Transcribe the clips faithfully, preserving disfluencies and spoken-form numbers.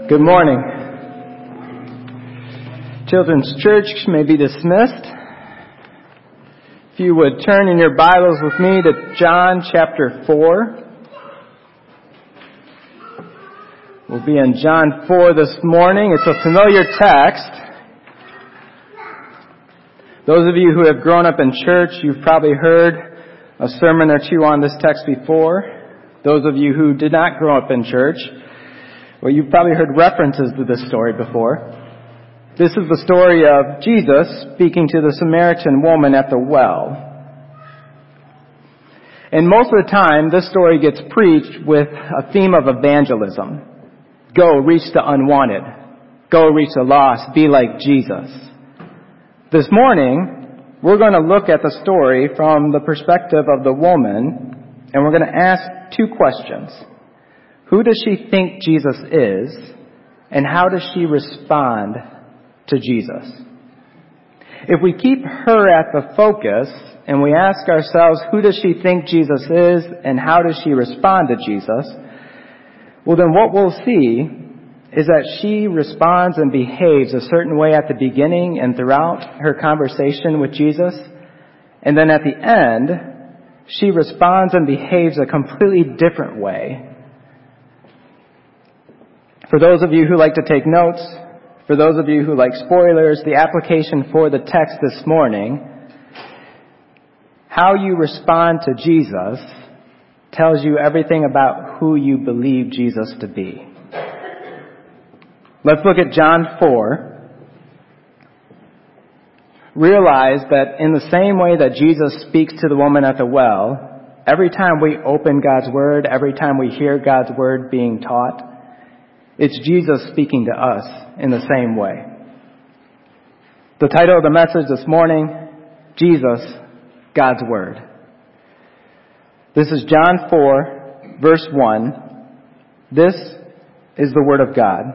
Good morning. Children's Church may be dismissed. If you would turn in your Bibles with me to John chapter four. We'll be in John four this morning. It's a familiar text. Those of you who have grown up in church, you've probably heard a sermon or two on this text before. Those of you who did not grow up in church, well, you've probably heard references to this story before. This is the story of Jesus speaking to the Samaritan woman at the well. And most of the time, this story gets preached with a theme of evangelism. Go reach the unwanted. Go reach the lost. Be like Jesus. This morning, we're going to look at the story from the perspective of the woman, and we're going to ask two questions. Who does she think Jesus is, and how does she respond to Jesus? If we keep her at the focus, and we ask ourselves, who does she think Jesus is, and how does she respond to Jesus? Well, then what we'll see is that she responds and behaves a certain way at the beginning and throughout her conversation with Jesus. And then at the end, she responds and behaves a completely different way. For those of you who like to take notes, for those of you who like spoilers, the application for the text this morning, how you respond to Jesus tells you everything about who you believe Jesus to be. Let's look at John four. Realize that in the same way that Jesus speaks to the woman at the well, every time we open God's Word, every time we hear God's Word being taught, it's Jesus speaking to us in the same way. The title of the message this morning, Jesus, God's Word. This is John four, verse one. This is the Word of God.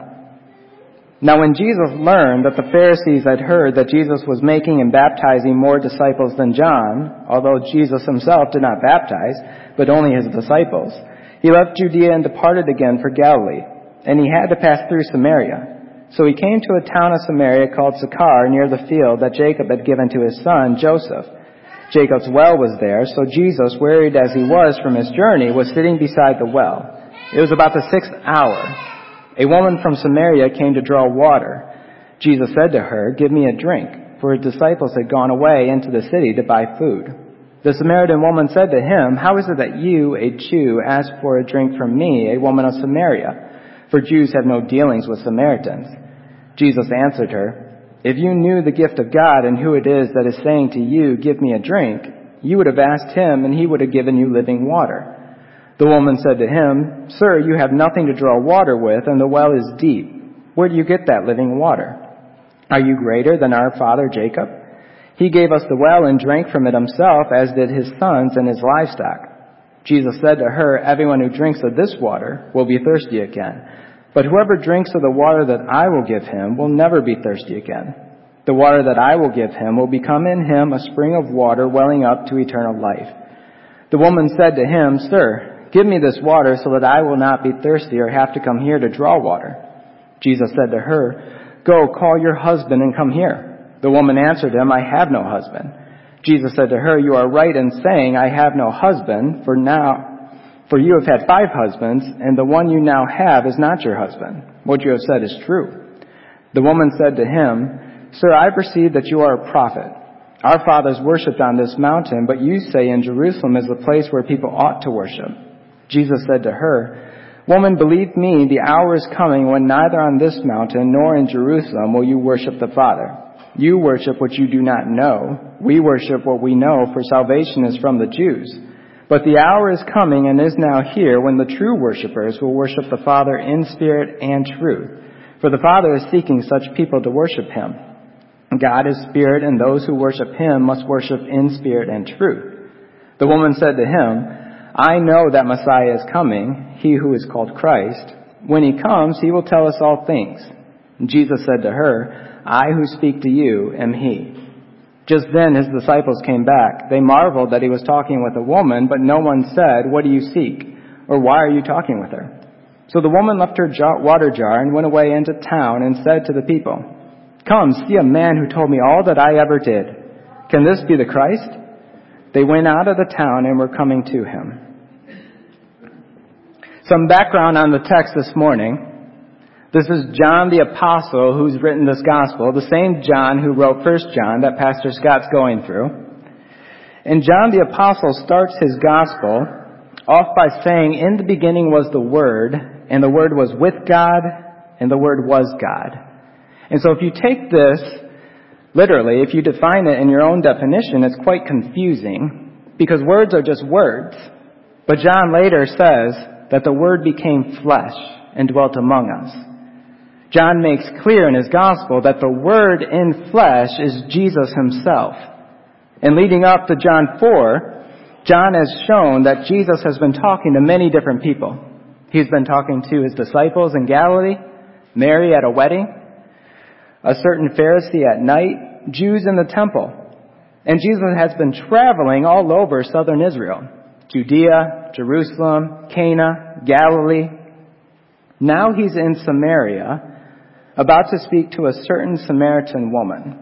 Now when Jesus learned that the Pharisees had heard that Jesus was making and baptizing more disciples than John, although Jesus himself did not baptize, but only his disciples, he left Judea and departed again for Galilee. And he had to pass through Samaria. So he came to a town of Samaria called Sychar, near the field that Jacob had given to his son Joseph. Jacob's well was there, so Jesus, wearied as he was from his journey, was sitting beside the well. It was about the sixth hour. A woman from Samaria came to draw water. Jesus said to her, "Give me a drink," for his disciples had gone away into the city to buy food. The Samaritan woman said to him, "How is it that you, a Jew, ask for a drink from me, a woman of Samaria? For Jews have no dealings with Samaritans." Jesus answered her, "If you knew the gift of God and who it is that is saying to you, 'Give me a drink,' you would have asked him, and he would have given you living water." The woman said to him, "Sir, you have nothing to draw water with, and the well is deep. Where do you get that living water? Are you greater than our father Jacob? He gave us the well and drank from it himself, as did his sons and his livestock." Jesus said to her, "Everyone who drinks of this water will be thirsty again. But whoever drinks of the water that I will give him will never be thirsty again. The water that I will give him will become in him a spring of water welling up to eternal life." The woman said to him, "Sir, give me this water so that I will not be thirsty or have to come here to draw water." Jesus said to her, "Go, call your husband and come here." The woman answered him, "I have no husband." Jesus said to her, "You are right in saying, 'I have no husband,' for now, for you have had five husbands, and the one you now have is not your husband. What you have said is true." The woman said to him, "Sir, I perceive that you are a prophet. Our fathers worshipped on this mountain, but you say in Jerusalem is the place where people ought to worship." Jesus said to her, "Woman, believe me, the hour is coming when neither on this mountain nor in Jerusalem will you worship the Father. You worship what you do not know. We worship what we know, for salvation is from the Jews. But the hour is coming and is now here when the true worshipers will worship the Father in spirit and truth. For the Father is seeking such people to worship him. God is spirit, and those who worship him must worship in spirit and truth." The woman said to him, "I know that Messiah is coming, he who is called Christ. When he comes, he will tell us all things." And Jesus said to her, "I who speak to you am he." Just then his disciples came back. They marveled that he was talking with a woman, but no one said, "What do you seek?" or "Why are you talking with her?" So the woman left her jar, water jar and went away into town and said to the people, "Come, see a man who told me all that I ever did. Can this be the Christ?" They went out of the town and were coming to him. Some background on the text this morning. This is John the Apostle who's written this gospel, the same John who wrote First John that Pastor Scott's going through. And John the Apostle starts his gospel off by saying, "In the beginning was the Word, and the Word was with God, and the Word was God." And so if you take this literally, if you define it in your own definition, it's quite confusing because words are just words. But John later says that the Word became flesh and dwelt among us. John makes clear in his gospel that the Word in flesh is Jesus himself. And leading up to John four, John has shown that Jesus has been talking to many different people. He's been talking to his disciples in Galilee, Mary at a wedding, a certain Pharisee at night, Jews in the temple. And Jesus has been traveling all over southern Israel, Judea, Jerusalem, Cana, Galilee. Now he's in Samaria, about to speak to a certain Samaritan woman.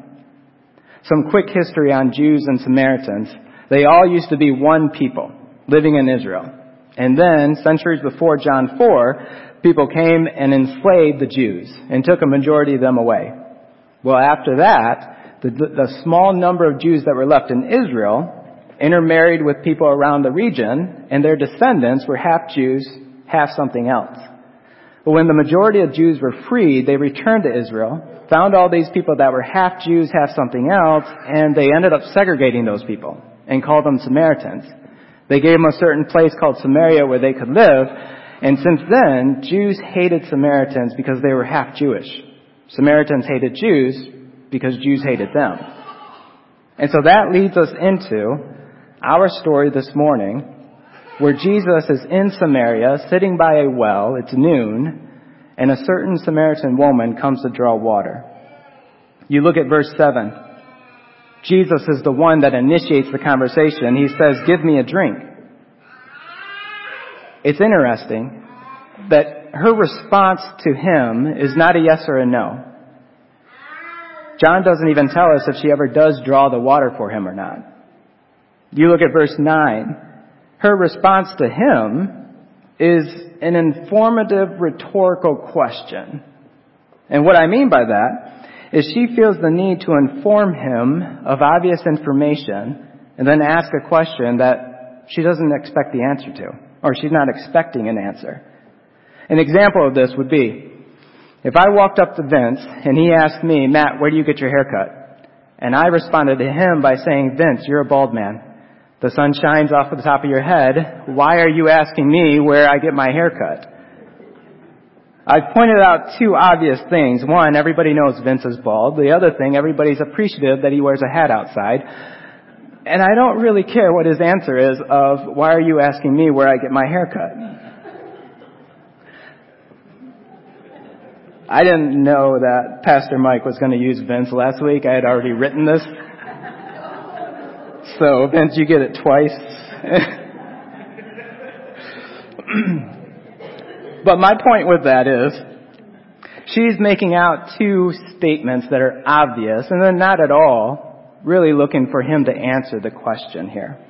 Some quick history on Jews and Samaritans. They all used to be one people living in Israel. And then, centuries before John four, people came and enslaved the Jews and took a majority of them away. Well, after that, the, the small number of Jews that were left in Israel intermarried with people around the region, and their descendants were half Jews, half something else. But when the majority of Jews were freed, they returned to Israel, found all these people that were half Jews, half something else, and they ended up segregating those people and called them Samaritans. They gave them a certain place called Samaria where they could live, and since then, Jews hated Samaritans because they were half Jewish. Samaritans hated Jews because Jews hated them. And so that leads us into our story this morning, where Jesus is in Samaria, sitting by a well, it's noon, and a certain Samaritan woman comes to draw water. You look at verse seven. Jesus is the one that initiates the conversation. He says, "Give me a drink." It's interesting that her response to him is not a yes or a no. John doesn't even tell us if she ever does draw the water for him or not. You look at verse nine. Her response to him is an informative rhetorical question. And what I mean by that is she feels the need to inform him of obvious information and then ask a question that she doesn't expect the answer to, or she's not expecting an answer. An example of this would be, if I walked up to Vince and he asked me, "Matt, where do you get your hair cut?" And I responded to him by saying, "Vince, you're a bald man. The sun shines off the top of your head. Why are you asking me where I get my hair cut?" I've pointed out two obvious things. One, everybody knows Vince is bald. The other thing, everybody's appreciative that he wears a hat outside. And I don't really care what his answer is of, "Why are you asking me where I get my hair cut?" I didn't know that Pastor Mike was going to use Vince last week. I had already written this. So, Vince, you get it twice. But my point with that is, she's making out two statements that are obvious, and they're not at all really looking for him to answer the question here.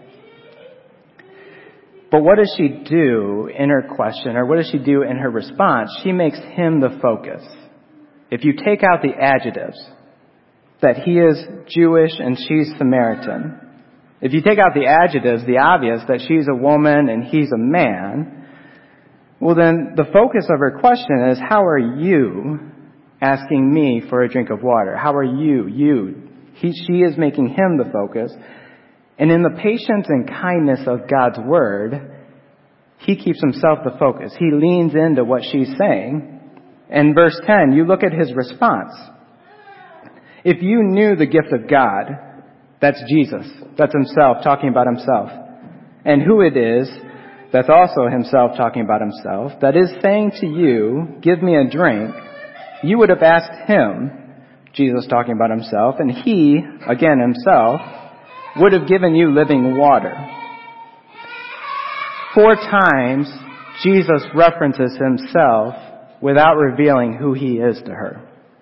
But what does she do in her question, or what does she do in her response? She makes him the focus. If you take out the adjectives, that he is Jewish and she's Samaritan, if you take out the adjectives, the obvious, that she's a woman and he's a man, well then the focus of her question is, how are you asking me for a drink of water? How are you, you? He, she is making him the focus. And in the patience and kindness of God's word, he keeps himself the focus. He leans into what she's saying. And verse ten, you look at his response. If you knew the gift of God, that's Jesus. That's himself talking about himself. And who it is, that's also himself talking about himself, that is saying to you, "Give me a drink," you would have asked him, Jesus talking about himself, and he, again himself, would have given you living water. Four times, Jesus references himself without revealing who he is to her.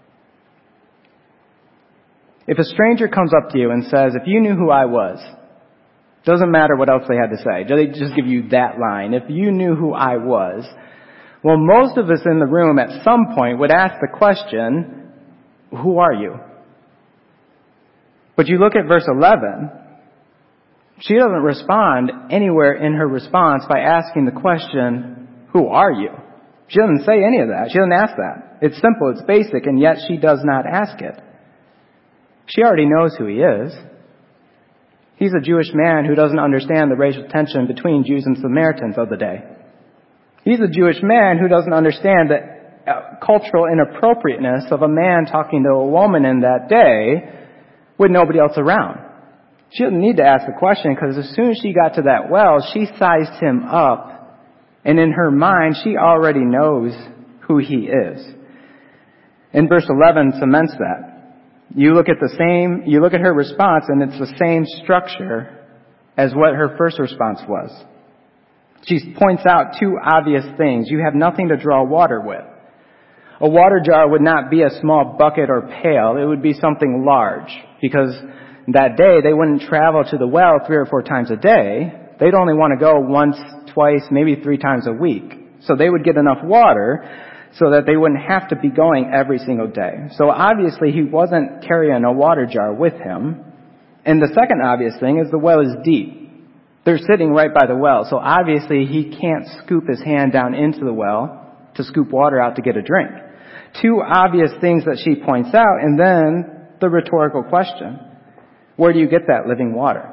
If a stranger comes up to you and says, if you knew who I was, doesn't matter what else they had to say, they just give you that line, if you knew who I was, well, most of us in the room at some point would ask the question, who are you? But you look at verse eleven, she doesn't respond anywhere in her response by asking the question, who are you? She doesn't say any of that. She doesn't ask that. It's simple, it's basic, and yet she does not ask it. She already knows who he is. He's a Jewish man who doesn't understand the racial tension between Jews and Samaritans of the day. He's a Jewish man who doesn't understand the uh, cultural inappropriateness of a man talking to a woman in that day with nobody else around. She didn't need to ask the question because as soon as she got to that well, she sized him up, and in her mind, she already knows who he is. And verse eleven cements that. You look at the same, you look at her response, and it's the same structure as what her first response was. She points out two obvious things. You have nothing to draw water with. A water jar would not be a small bucket or pail. It would be something large, because that day they wouldn't travel to the well three or four times a day. They'd only want to go once, twice, maybe three times a week. So they would get enough water so that they wouldn't have to be going every single day. So obviously he wasn't carrying a water jar with him. And the second obvious thing is the well is deep. They're sitting right by the well, so obviously he can't scoop his hand down into the well to scoop water out to get a drink. Two obvious things that she points out, and then the rhetorical question. Where do you get that living water?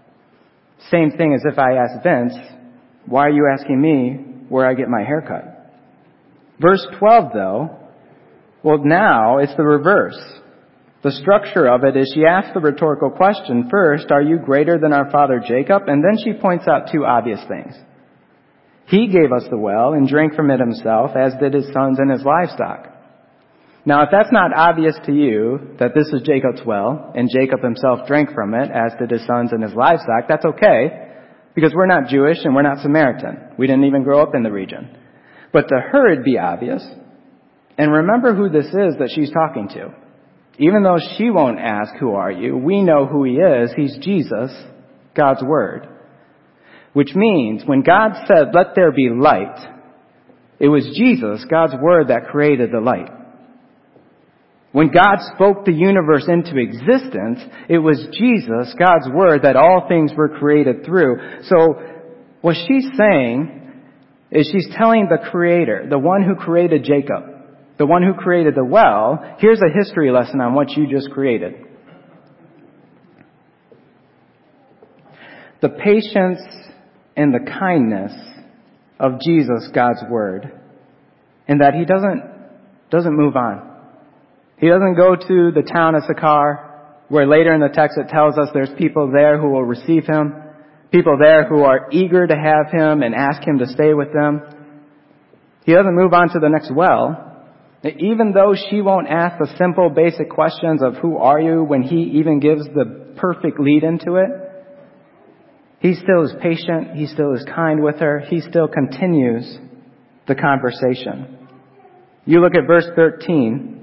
Same thing as if I asked Vince, why are you asking me where I get my hair cut? Verse twelve, though, well, now it's the reverse. The structure of it is she asks the rhetorical question first, are you greater than our father Jacob? And then she points out two obvious things. He gave us the well and drank from it himself, as did his sons and his livestock. Now, if that's not obvious to you, that this is Jacob's well, and Jacob himself drank from it, as did his sons and his livestock, that's okay, because we're not Jewish and we're not Samaritan. We didn't even grow up in the region. But to her it'd be obvious. And remember who this is that she's talking to. Even though she won't ask, who are you? We know who he is. He's Jesus, God's Word. Which means when God said, let there be light, it was Jesus, God's Word, that created the light. When God spoke the universe into existence, it was Jesus, God's Word, that all things were created through. So what she's saying is she's telling the Creator, the one who created Jacob, the one who created the well, here's a history lesson on what you just created. The patience and the kindness of Jesus, God's Word, and that he doesn't, doesn't move on. He doesn't go to the town of Sychar, where later in the text it tells us there's people there who will receive him, people there who are eager to have him and ask him to stay with them. He doesn't move on to the next well. Even though she won't ask the simple, basic questions of who are you when he even gives the perfect lead into it, he still is patient, he still is kind with her, he still continues the conversation. You look at verse thirteen.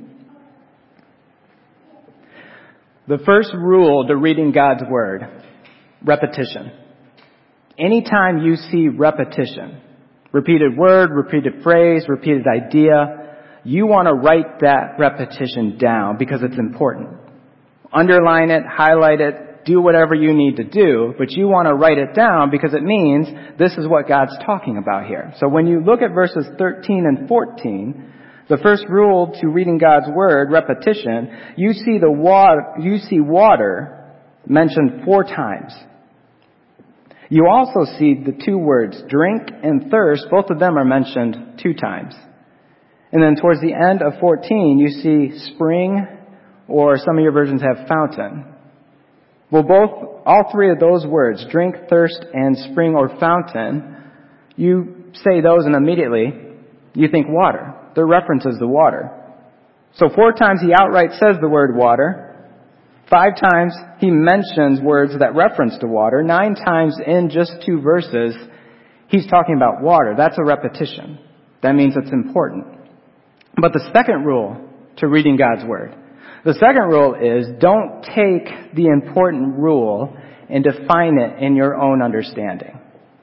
The first rule to reading God's Word, repetition. Anytime you see repetition, repeated word, repeated phrase, repeated idea, you want to write that repetition down because it's important. Underline it, highlight it, do whatever you need to do, but you want to write it down because it means this is what God's talking about here. So when you look at verses thirteen and fourteen, the first rule to reading God's Word, repetition, you see the water, you see water mentioned four times. You also see the two words, drink and thirst, both of them are mentioned two times. And then towards the end of fourteen, you see spring, or some of your versions have fountain. Well, both, all three of those words, drink, thirst, and spring or fountain, you say those and immediately you think water. They're references to water. So four times he outright says the word water. Five times he mentions words that reference to water. Nine times in just two verses, He's talking about water. That's a repetition. That means it's important. But the second rule to reading God's Word, the second rule is don't take the important rule and define it in your own understanding.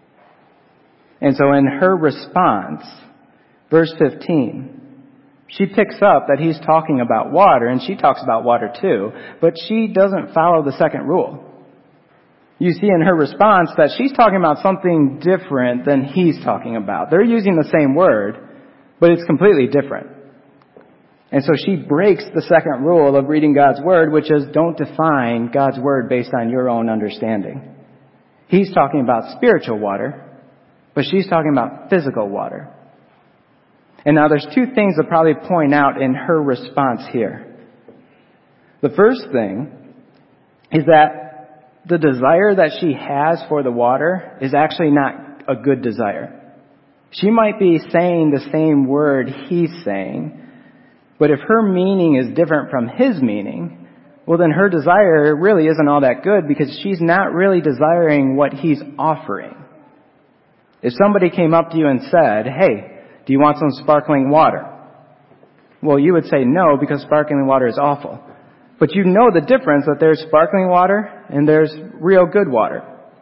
And so in her response, verse fifteen, she picks up that he's talking about water, and she talks about water too, but she doesn't follow the second rule. You see in her response that she's talking about something different than he's talking about. They're using the same word, but it's completely different. And so she breaks the second rule of reading God's Word, which is don't define God's Word based on your own understanding. He's talking about spiritual water, but she's talking about physical water. And now there's two things to probably point out in her response here. The first thing is that the desire that she has for the water is actually not a good desire. She might be saying the same word he's saying, but if her meaning is different from his meaning, well then her desire really isn't all that good because she's not really desiring what he's offering. If somebody came up to you and said, hey, do you want some sparkling water? Well, you would say no because sparkling water is awful. But you know the difference that there's sparkling water and there's real good water.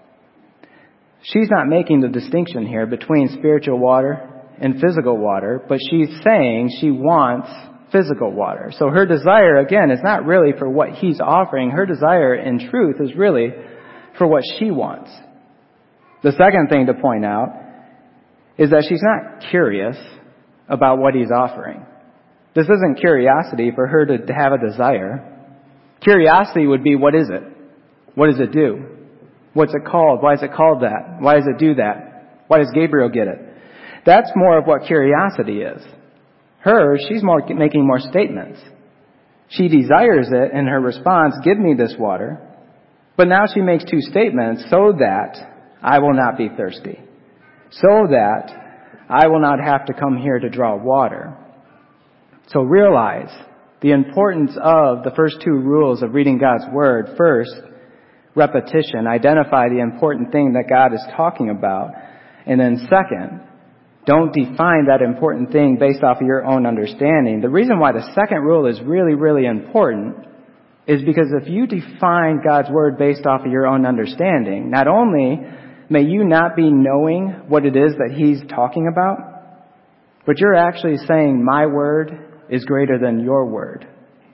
She's not making the distinction here between spiritual water and physical water, but she's saying she wants physical water. So her desire, again, is not really for what he's offering. Her desire, in truth, is really for what she wants. The second thing to point out is that she's not curious about what he's offering. This isn't curiosity for her to have a desire. Curiosity would be, what is it? What does it do? What's it called? Why is it called that? Why does it do that? Why does Gabriel get it? That's more of what curiosity is. Her, she's more making more statements. She desires it in her response, give me this water. But now she makes two statements, so that I will not be thirsty. So that I will not have to come here to draw water. So realize the importance of the first two rules of reading God's Word. First, repetition. Identify the important thing that God is talking about. And then second, don't define that important thing based off of your own understanding. The reason why the second rule is really, really important is because if you define God's Word based off of your own understanding, not only may you not be knowing what it is that He's talking about, but you're actually saying, my word is greater than your word.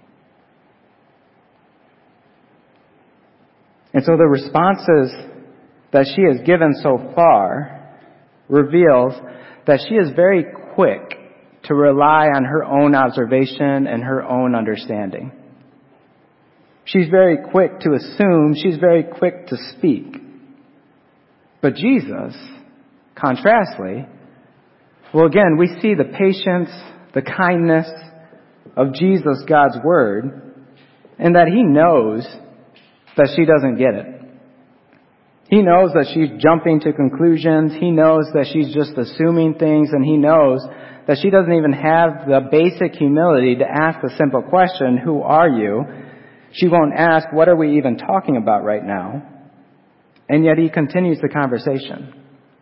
And so the responses that she has given so far reveals that she is very quick to rely on her own observation and her own understanding. She's very quick to assume. She's very quick to speak. But Jesus, contrastly, well, again, we see the patience, the kindness of Jesus, God's Word, and that He knows that she doesn't get it. He knows that she's jumping to conclusions. He knows that she's just assuming things, and He knows that she doesn't even have the basic humility to ask the simple question, who are you? She won't ask, what are we even talking about right now? And yet He continues the conversation.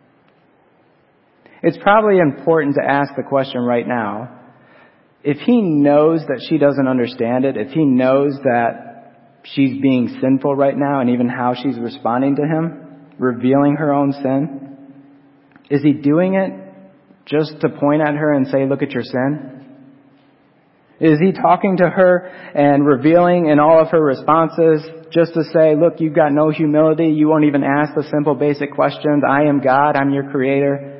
It's probably important to ask the question right now, if He knows that she doesn't understand it, if He knows that she's being sinful right now and even how she's responding to Him, revealing her own sin, is He doing it just to point at her and say, look at your sin? Is He talking to her and revealing in all of her responses just to say, look, you've got no humility. You won't even ask the simple basic questions. I am God. I'm your creator.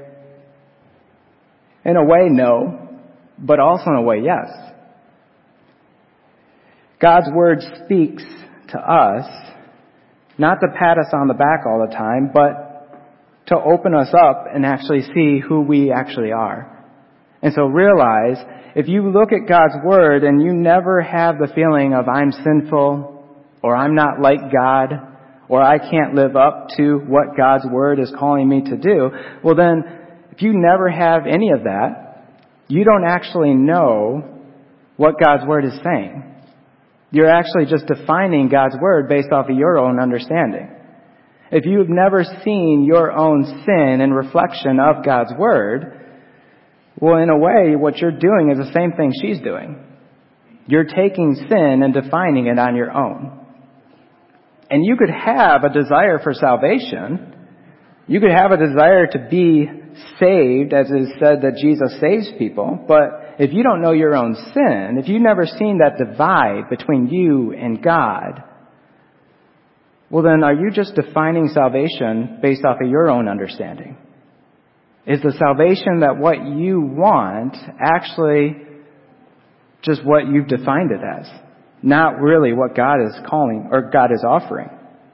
In a way, no. But also in a way, yes. God's Word speaks to us, not to pat us on the back all the time, but to open us up and actually see who we actually are. And so realize, if you look at God's Word and you never have the feeling of I'm sinful, or I'm not like God, or I can't live up to what God's Word is calling me to do, well then, if you never have any of that, you don't actually know what God's Word is saying. You're actually just defining God's Word based off of your own understanding. if you've never seen your own sin in reflection of God's Word, well, in a way, what you're doing is the same thing she's doing. You're taking sin and defining it on your own. And you could have a desire for salvation. You could have a desire to be saved, as it is said that Jesus saves people. But if you don't know your own sin, if you've never seen that divide between you and God, well then are you just defining salvation based off of your own understanding? Is the salvation that what you want actually just what you've defined it as? Not really what God is calling or God is offering.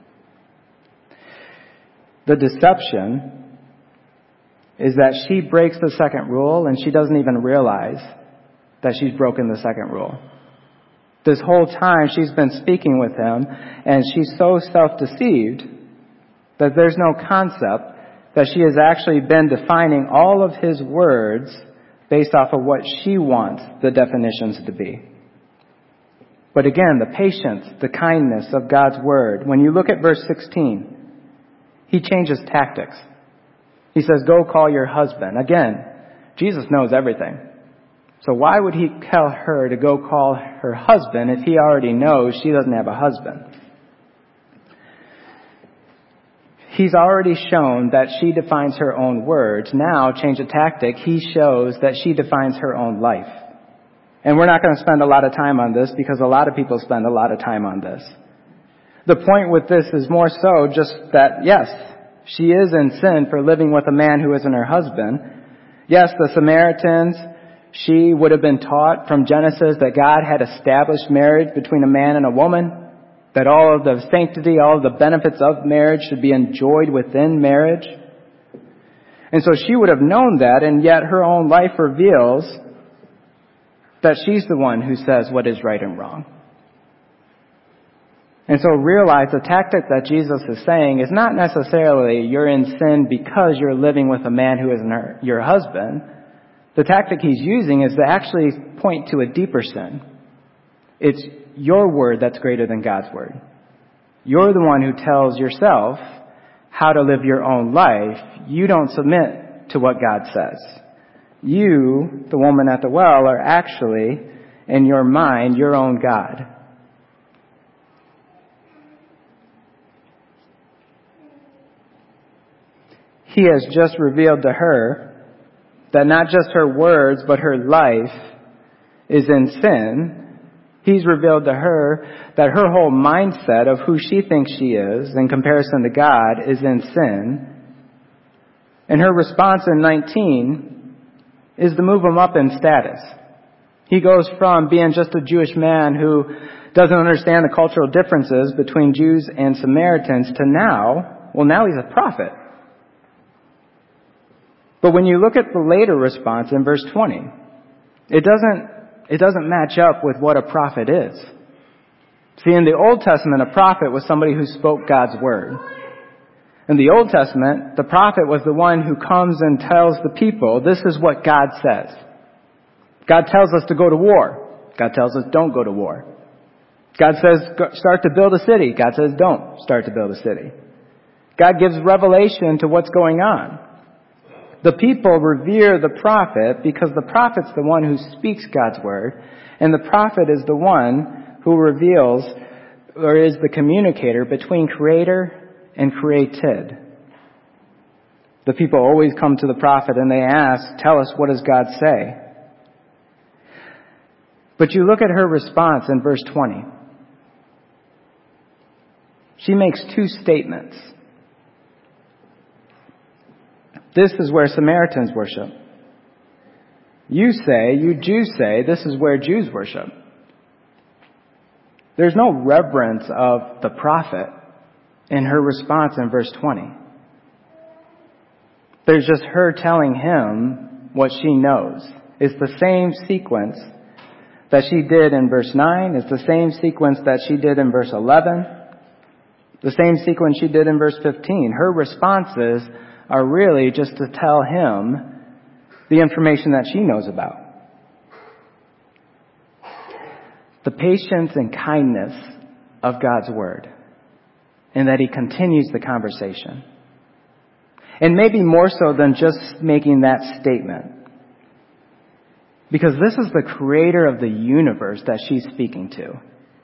The deception is that she breaks the second rule and she doesn't even realize that she's broken the second rule. This whole time she's been speaking with him and she's so self-deceived that there's no concept that she has actually been defining all of his words based off of what she wants the definitions to be. But again, the patience, the kindness of God's Word. When you look at verse sixteen, he changes tactics. He says, go call your husband. Again, Jesus knows everything. So why would he tell her to go call her husband if he already knows she doesn't have a husband? He's already shown that she defines her own words. Now, change of tactic, he shows that she defines her own life. And we're not going to spend a lot of time on this because a lot of people spend a lot of time on this. The point with this is more so just that, yes, she is in sin for living with a man who isn't her husband. Yes, the Samaritans, she would have been taught from Genesis that God had established marriage between a man and a woman, that all of the sanctity, all of the benefits of marriage should be enjoyed within marriage. And so she would have known that, and yet her own life reveals that she's the one who says what is right and wrong. And so realize the tactic that Jesus is saying is not necessarily you're in sin because you're living with a man who isn't her, your husband. The tactic he's using is to actually point to a deeper sin. It's your word that's greater than God's word. You're the one who tells yourself how to live your own life. You don't submit to what God says. You, the woman at the well, are actually, in your mind, your own God. He has just revealed to her that not just her words, but her life is in sin. He's revealed to her that her whole mindset of who she thinks she is in comparison to God is in sin. And her response in nineteen is to move him up in status. He goes from being just a Jewish man who doesn't understand the cultural differences between Jews and Samaritans to now, well, now he's a prophet. But when you look at the later response in verse twenty, it doesn't It doesn't match up with what a prophet is. See, in the Old Testament, a prophet was somebody who spoke God's word. In the Old Testament, the prophet was the one who comes and tells the people, this is what God says. God tells us to go to war. God tells us don't go to war. God says start to build a city. God says don't start to build a city. God gives revelation to what's going on. The people revere the prophet because the prophet's the one who speaks God's word, and the prophet is the one who reveals or is the communicator between creator and created. The people always come to the prophet and they ask, tell us, what does God say? But you look at her response in verse twenty. She makes two statements. This is where Samaritans worship. You say, you Jews say, this is where Jews worship. There's no reverence of the prophet in her response in verse twenty. There's just her telling him what she knows. It's the same sequence that she did in verse nine. It's the same sequence that she did in verse eleven. The same sequence she did in verse fifteen. Her responses are really just to tell him the information that she knows about. The patience and kindness of God's word. in that he continues the conversation. And maybe more so than just making that statement. Because this is the creator of the universe that she's speaking to.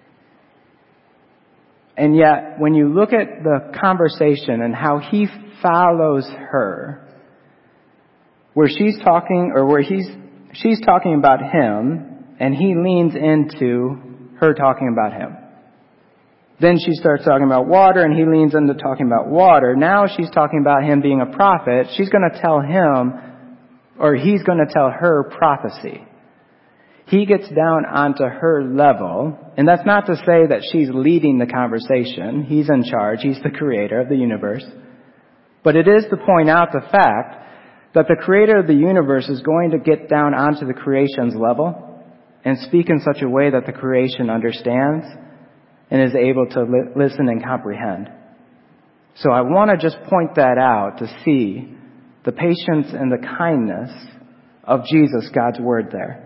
And yet, when you look at the conversation and how he follows her, where she's talking, or where he's, she's talking about him, and he leans into her talking about him. Then she starts talking about water, and he leans into talking about water. Now she's talking about him being a prophet. She's going to tell him, or he's going to tell her prophecy. He gets down onto her level, and that's not to say that she's leading the conversation. He's in charge. He's the creator of the universe. But it is to point out the fact that the creator of the universe is going to get down onto the creation's level and speak in such a way that the creation understands and is able to li- listen and comprehend. So I want to just point that out to see the patience and the kindness of Jesus, God's word there.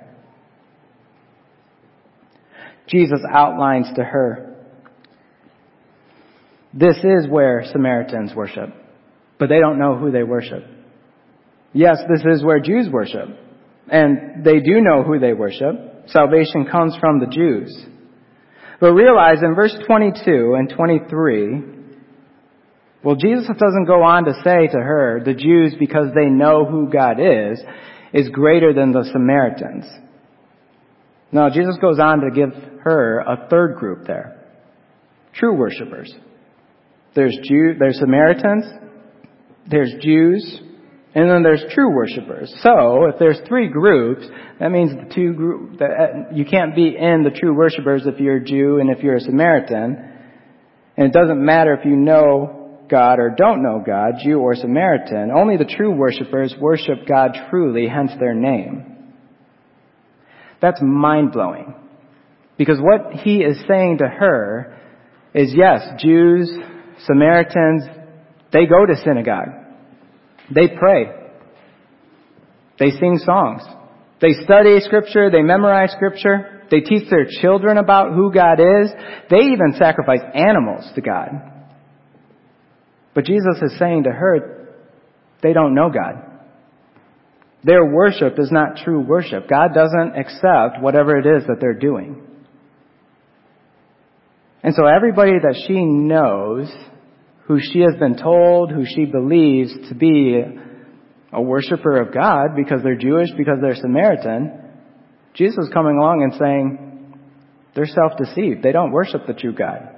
Jesus outlines to her, this is where Samaritans worship, but they don't know who they worship. Yes, this is where Jews worship, and they do know who they worship. Salvation comes from the Jews. But realize in verse twenty-two and twenty-three, well, Jesus doesn't go on to say to her, the Jews, because they know who God is, is greater than the Samaritans. No, Jesus goes on to give her a third group there. True worshipers. There's Jew, there's Samaritans, there's Jews, and then there's true worshipers. So, if there's three groups, that means the two group, that you can't be in the true worshipers if you're a Jew and if you're a Samaritan. And it doesn't matter if you know God or don't know God, Jew or Samaritan. Only the true worshipers worship God truly, hence their name. That's mind-blowing. Because what he is saying to her is, yes, Jews, Samaritans, they go to synagogue. They pray. They sing songs. They study Scripture. They memorize Scripture. They teach their children about who God is. They even sacrifice animals to God. But Jesus is saying to her, they don't know God. Their worship is not true worship. God doesn't accept whatever it is that they're doing. And so everybody that she knows, who she has been told, who she believes to be a worshiper of God because they're Jewish, because they're Samaritan, Jesus is coming along and saying they're self-deceived. They don't worship the true God.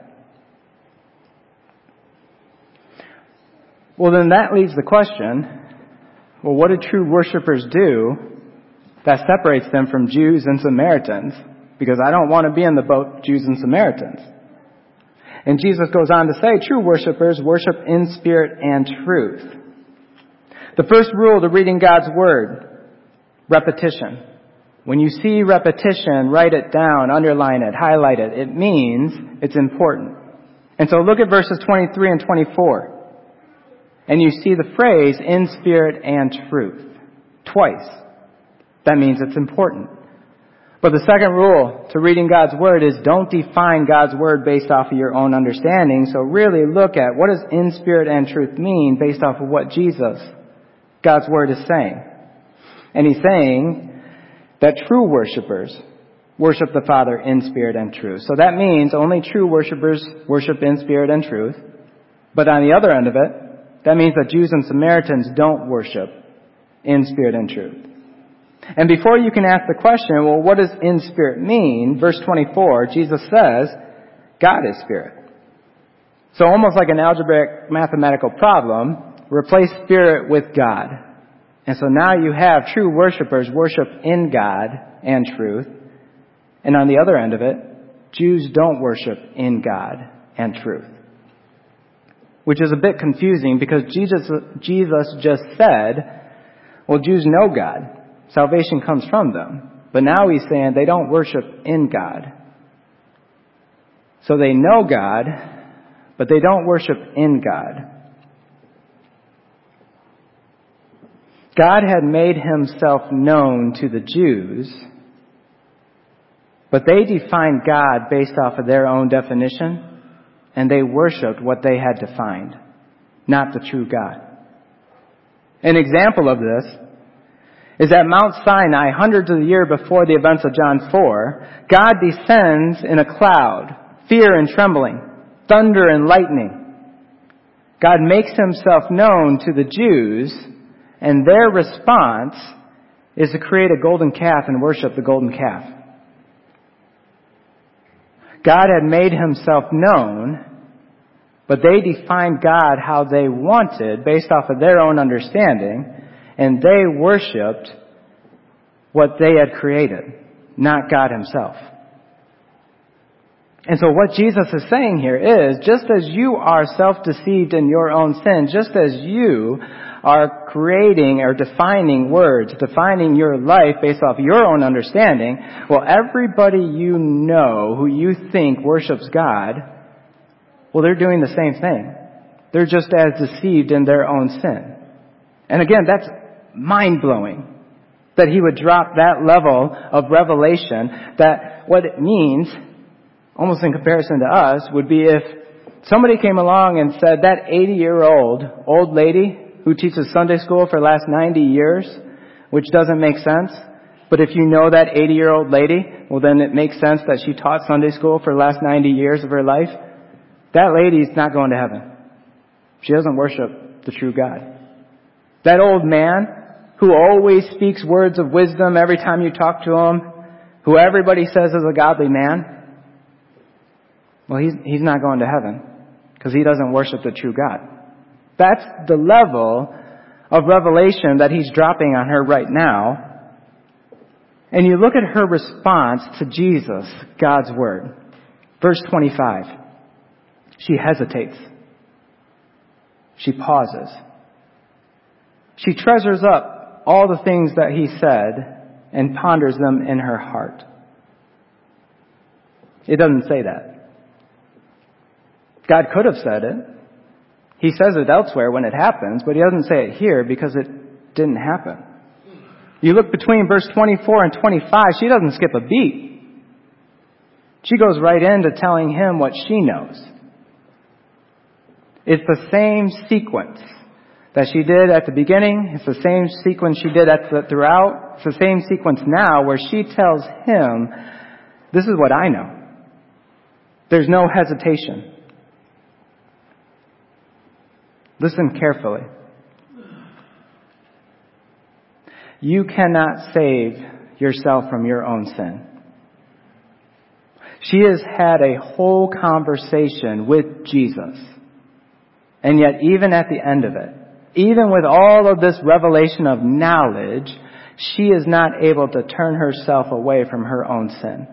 Well, then that leaves the question, well, what do true worshipers do that separates them from Jews and Samaritans? Because I don't want to be in the boat Jews and Samaritans. And Jesus goes on to say, true worshipers worship in spirit and truth. The first rule to reading God's word, repetition. When you see repetition, write it down, underline it, highlight it. It means it's important. And so look at verses twenty-three and twenty-four. And you see the phrase, in spirit and truth, twice. That means it's important. But the second rule to reading God's word is don't define God's word based off of your own understanding. So really look at what does in spirit and truth mean based off of what Jesus, God's word, is saying. And he's saying that true worshipers worship the Father in spirit and truth. So that means only true worshipers worship in spirit and truth. But on the other end of it, that means that Jews and Samaritans don't worship in spirit and truth. And before you can ask the question, well, what does in spirit mean? Verse twenty-four, Jesus says, God is spirit. So almost like an algebraic mathematical problem, replace spirit with God. And so now you have true worshipers worship in God and truth. And on the other end of it, Jews don't worship in God and truth. Which is a bit confusing because Jesus, Jesus just said, well, Jews know God. Salvation comes from them. But now he's saying they don't worship in God. So they know God, but they don't worship in God. God had made himself known to the Jews, but they defined God based off of their own definition and they worshiped what they had defined, not the true God. An example of this is at Mount Sinai, hundreds of years before the events of John four, God descends in a cloud, fear and trembling, thunder and lightning. God makes himself known to the Jews, and their response is to create a golden calf and worship the golden calf. God had made himself known, but they defined God how they wanted based off of their own understanding, and they worshiped what they had created, not God himself. And so what Jesus is saying here is, just as you are self-deceived in your own sin, just as you are creating or defining words, defining your life based off your own understanding, well, everybody you know who you think worships God, well, they're doing the same thing. They're just as deceived in their own sin. And again, that's mind-blowing that he would drop that level of revelation, that what it means, almost in comparison to us, would be if somebody came along and said, that eighty-year-old old lady who teaches Sunday school for the last ninety years, which doesn't make sense, but if you know that eighty-year-old lady, well, then it makes sense that she taught Sunday school for the last ninety years of her life. That lady's not going to heaven. She doesn't worship the true God. That old man who always speaks words of wisdom every time you talk to him, who everybody says is a godly man, well, he's, he's not going to heaven because he doesn't worship the true God. That's the level of revelation that he's dropping on her right now. And you look at her response to Jesus, God's word. Verse twenty-five. She hesitates. She pauses. She treasures up all the things that he said and ponders them in her heart. It doesn't say that. God could have said it. He says it elsewhere when it happens, but he doesn't say it here because it didn't happen. You look between verse twenty-four and twenty-five, she doesn't skip a beat. She goes right into telling him what she knows. It's the same sequence that she did at the beginning. It's the same sequence she did at the, throughout. It's the same sequence now where she tells him, this is what I know. There's no hesitation. Listen carefully. You cannot save yourself from your own sin. She has had a whole conversation with Jesus. And yet, even at the end of it, even with all of this revelation of knowledge, she is not able to turn herself away from her own sin.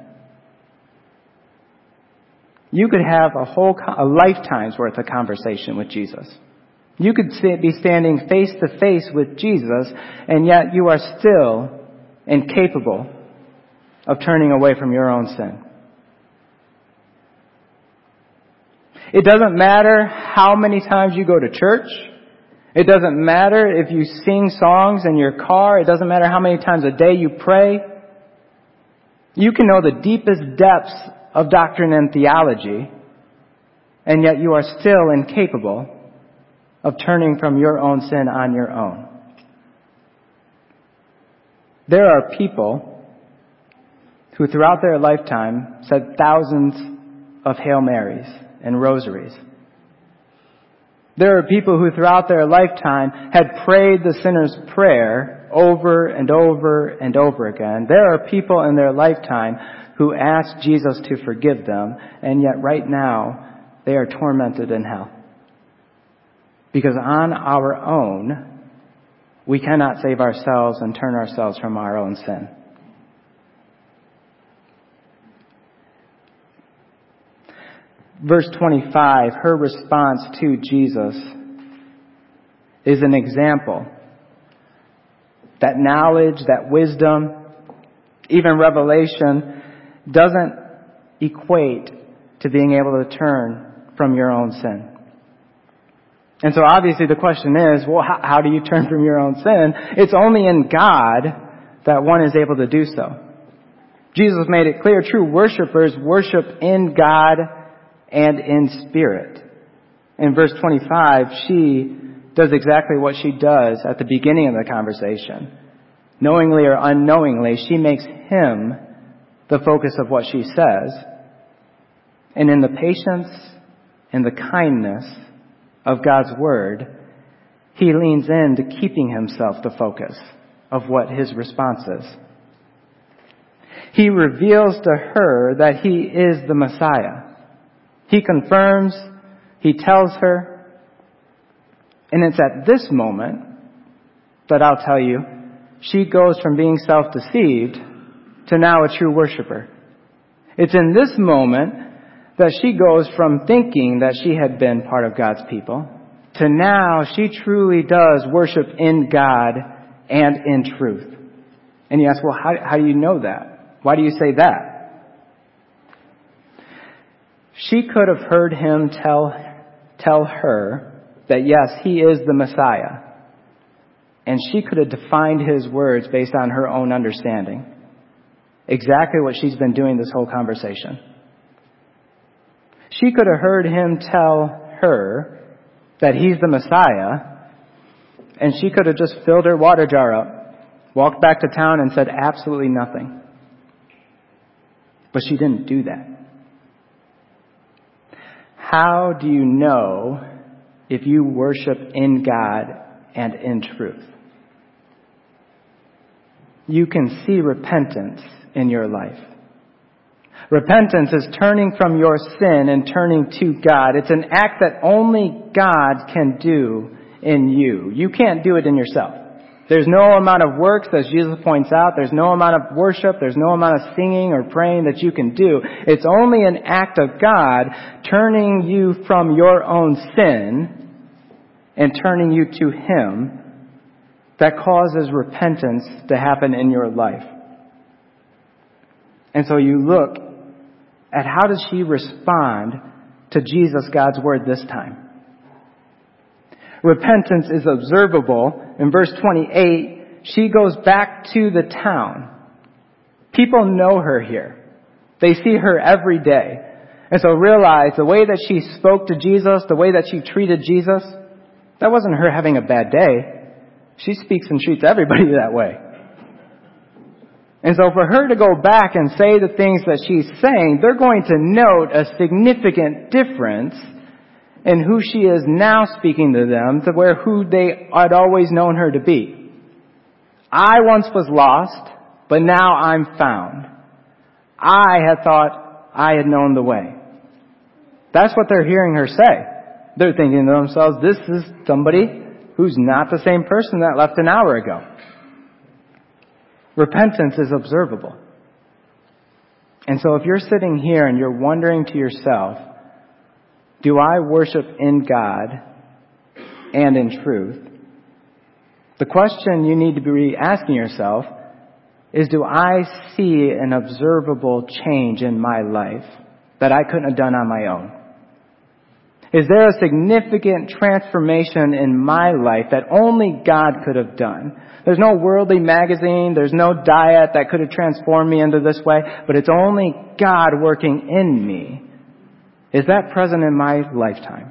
You could have a whole, a lifetime's worth of conversation with Jesus. You could be standing face to face with Jesus, and yet you are still incapable of turning away from your own sin. It doesn't matter how many times you go to church. It doesn't matter if you sing songs in your car. It doesn't matter how many times a day you pray. You can know the deepest depths of doctrine and theology, and yet you are still incapable of turning from your own sin on your own. There are people who throughout their lifetime said thousands of Hail Marys and rosaries. There are people who throughout their lifetime had prayed the sinner's prayer over and over and over again. There are people in their lifetime who asked Jesus to forgive them, and yet right now they are tormented in hell. Because on our own, we cannot save ourselves and turn ourselves from our own sin. Verse twenty-five, her response to Jesus is an example that knowledge, that wisdom, even revelation doesn't equate to being able to turn from your own sin. And so obviously the question is, well, how, how do you turn from your own sin? It's only in God that one is able to do so. Jesus made it clear, true worshipers worship in God and in spirit. In verse twenty-five, she does exactly what she does at the beginning of the conversation. Knowingly or unknowingly, she makes him the focus of what she says. And in the patience and the kindness of God's word, he leans into keeping himself the focus of what his response is. He reveals to her that he is the Messiah. He confirms, he tells her, and it's at this moment that I'll tell you, she goes from being self-deceived to now a true worshiper. It's in this moment that she goes from thinking that she had been part of God's people to now she truly does worship in God and in truth. And you ask, well, how, how do you know that? Why do you say that? She could have heard him tell, tell her that yes, he is the Messiah. And she could have defined his words based on her own understanding. Exactly what she's been doing this whole conversation. She could have heard him tell her that he's the Messiah, and she could have just filled her water jar up, walked back to town and said absolutely nothing. But she didn't do that. How do you know if you worship in God and in truth? You can see repentance in your life. Repentance is turning from your sin and turning to God. It's an act that only God can do in you. You can't do it in yourself. There's no amount of works, as Jesus points out. There's no amount of worship. There's no amount of singing or praying that you can do. It's only an act of God turning you from your own sin and turning you to Him that causes repentance to happen in your life. And so you look at how does she respond to Jesus, God's word, this time. Repentance is observable. In verse twenty-eight, she goes back to the town. People know her here. They see her every day. And so realize the way that she spoke to Jesus, the way that she treated Jesus, that wasn't her having a bad day. She speaks and treats everybody that way. And so for her to go back and say the things that she's saying, they're going to note a significant difference in who she is now speaking to them to where who they had always known her to be. I once was lost, but now I'm found. I had thought I had known the way. That's what they're hearing her say. They're thinking to themselves, this is somebody who's not the same person that left an hour ago. Repentance is observable. And so if you're sitting here and you're wondering to yourself, do I worship in God and in truth? The question you need to be asking yourself is, do I see an observable change in my life that I couldn't have done on my own? Is there a significant transformation in my life that only God could have done? There's no worldly magazine, there's no diet that could have transformed me into this way, but it's only God working in me. Is that present in my lifetime?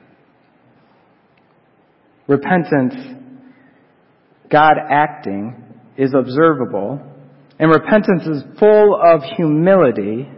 Repentance, God acting, is observable, and repentance is full of humility.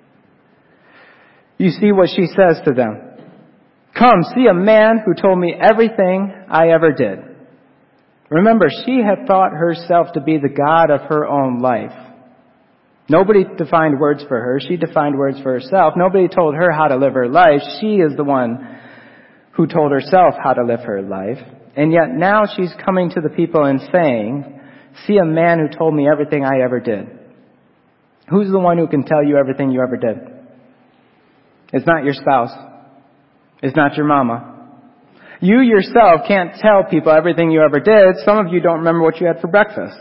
You see what she says to them. Come, see a man who told me everything I ever did. Remember, she had thought herself to be the God of her own life. Nobody defined words for her. She defined words for herself. Nobody told her how to live her life. She is the one who told herself how to live her life. And yet now she's coming to the people and saying, see a man who told me everything I ever did. Who's the one who can tell you everything you ever did? It's not your spouse. It's not your mama. You yourself can't tell people everything you ever did. Some of you don't remember what you had for breakfast.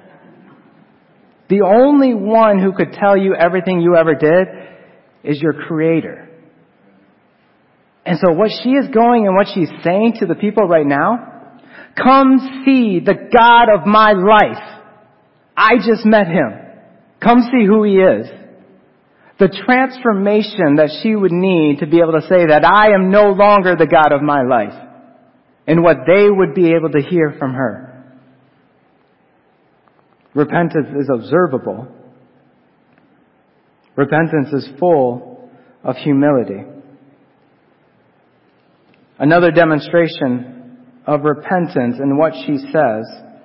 The only one who could tell you everything you ever did is your Creator. And so what she is going and what she's saying to the people right now, come see the God of my life. I just met Him. Come see who He is. The transformation that she would need to be able to say that I am no longer the God of my life, and what they would be able to hear from her. Repentance is observable. Repentance is full of humility. Another demonstration of repentance in what she says.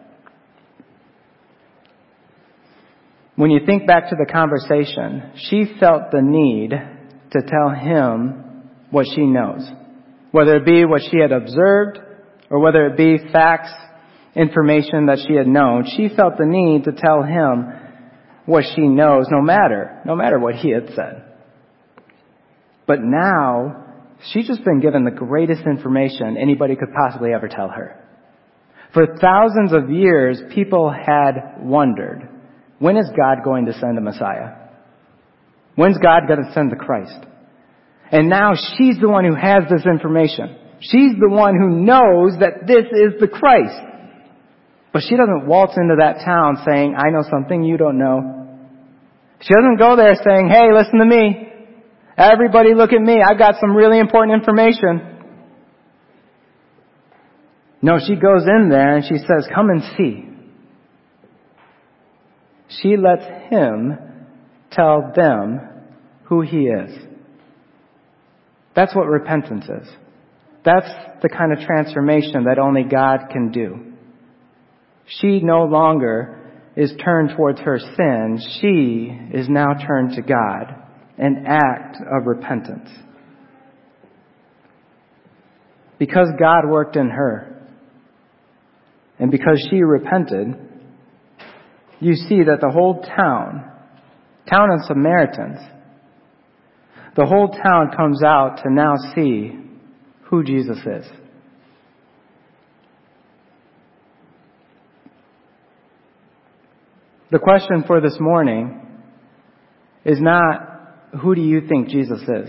When you think back to the conversation, she felt the need to tell him what she knows. Whether it be what she had observed or whether it be facts, information that she had known, she felt the need to tell him what she knows no matter, no matter what he had said. But now, she's just been given the greatest information anybody could possibly ever tell her. For thousands of years, people had wondered, when is God going to send a Messiah? When's God going to send the Christ? And now she's the one who has this information. She's the one who knows that this is the Christ. But she doesn't waltz into that town saying, I know something you don't know. She doesn't go there saying, hey, listen to me. Everybody look at me. I've got some really important information. No, she goes in there and she says, come and see. She lets him tell them who he is. That's what repentance is. That's the kind of transformation that only God can do. She no longer is turned towards her sin. She is now turned to God, an act of repentance. Because God worked in her, and because she repented, you see that the whole town, town of Samaritans, the whole town comes out to now see who Jesus is. The question for this morning is not, who do you think Jesus is?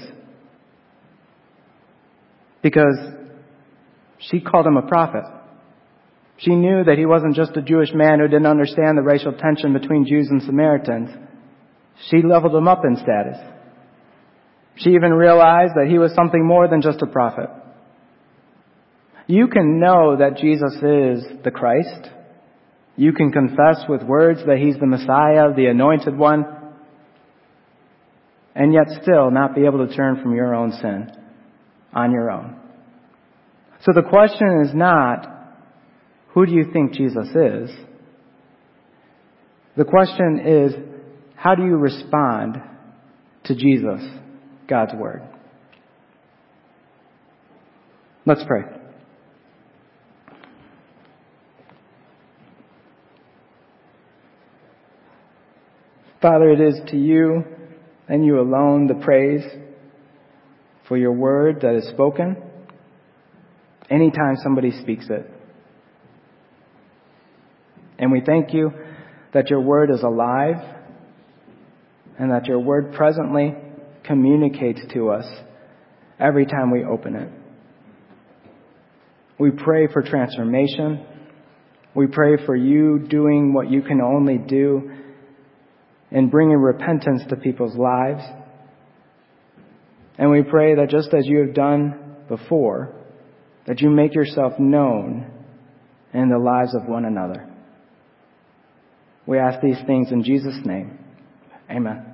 Because she called him a prophet. She knew that he wasn't just a Jewish man who didn't understand the racial tension between Jews and Samaritans. She leveled him up in status. She even realized that he was something more than just a prophet. You can know that Jesus is the Christ. You can confess with words that he's the Messiah, the anointed one, and yet still not be able to turn from your own sin on your own. So the question is not, who do you think Jesus is? The question is, how do you respond to Jesus, God's Word? Let's pray. Father, it is to you and you alone the praise for your word that is spoken anytime somebody speaks it. And we thank you that your word is alive and that your word presently communicates to us every time we open it. We pray for transformation. We pray for you doing what you can only do and bringing repentance to people's lives. And we pray that just as you have done before, that you make yourself known in the lives of one another. We ask these things in Jesus' name. Amen.